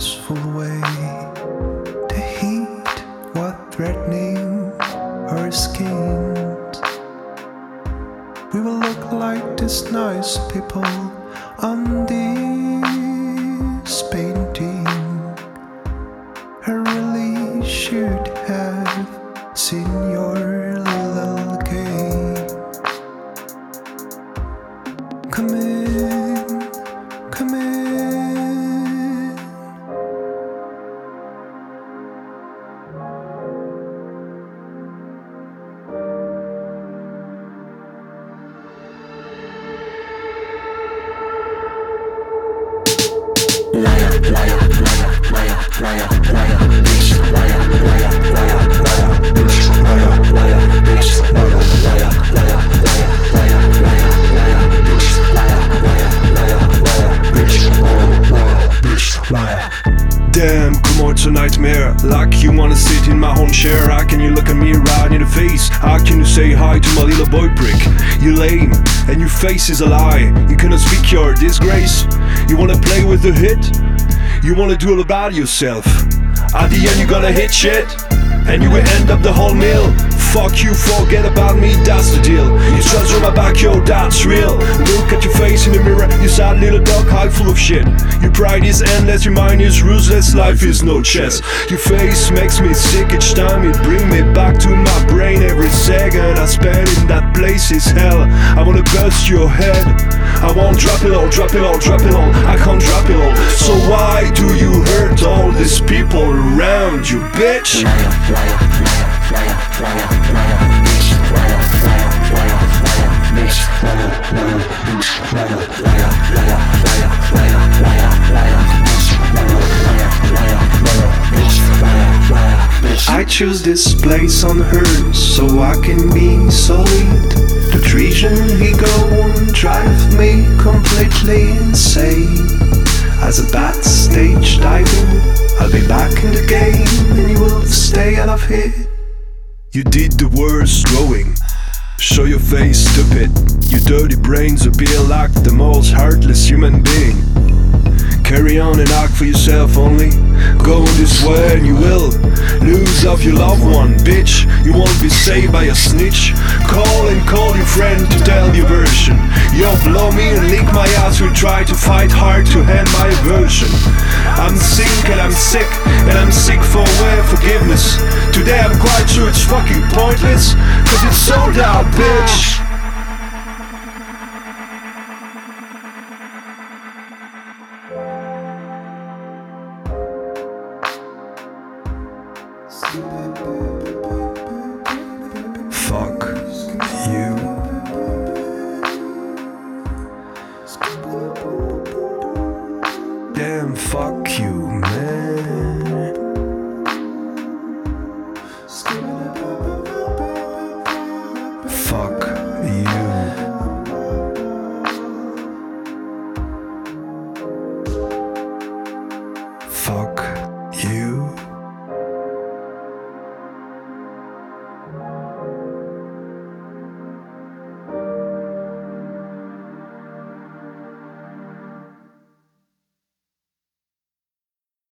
peaceful way. The heat was threatening our skins. We will look like these nice people on this painting. I really should have seen your little game. Come in, come in. Liar, liar, liar, liar, liar, liar, bitch, liar, liar, liar, liar, bitch, liar, liar, bitch, liar, liar, liar, liar, liar, liar, liar, bitch, liar, liar, liar, liar, bitch, liar, liar, bitch, liar. Damn, come on, it's a nightmare. Like you wanna sit in my own chair. How can you look at me right in the face? How can you say hi to my little boy prick? You lame, and your face is a lie. You cannot speak your disgrace. You wanna play with the hit? You wanna do all about yourself. At the end you gonna hit shit, and you will end up the whole meal. Fuck you, forget about me, that's the deal. You trust on my back, yo, that's real. Look at your face in the mirror, you sad little dog, hide full of shit. Your pride is endless, your mind is ruthless, life is no chess. Your face makes me sick each time, it bring me back to my brain. Every second I spend in that place is hell. I wanna burst your head, I won't drop it all, drop it all, drop it all. I can't drop it all, so why do you hurt all these people around you, bitch? Liar, liar, liar, liar, liar, liar, bitch, liar, liar, liar, liar, bitch, liar, liar, bitch, liar, liar, liar, liar, liar, liar, liar, bitch, liar, liar, liar, liar, bitch, liar, liar, bitch. I choose this place on earth so I can be solid. The treason he go and drive me completely insane. As a bat stage diving, I'll be back in the game and you will stay out of here. You did the worst drawing. Show your face, stupid. Your dirty brains appear like the most heartless human being. Carry on and act for yourself only. Go this way and you will lose off your loved one, bitch. You won't be saved by a snitch. Call and call your friend to tell your version. You blow me and lick my ass. Will try to fight hard to end my aversion. I'm sick and I'm sick, and I'm sick for way of forgiveness. Today I'm quite sure it's fucking pointless, cause it's sold out, bitch.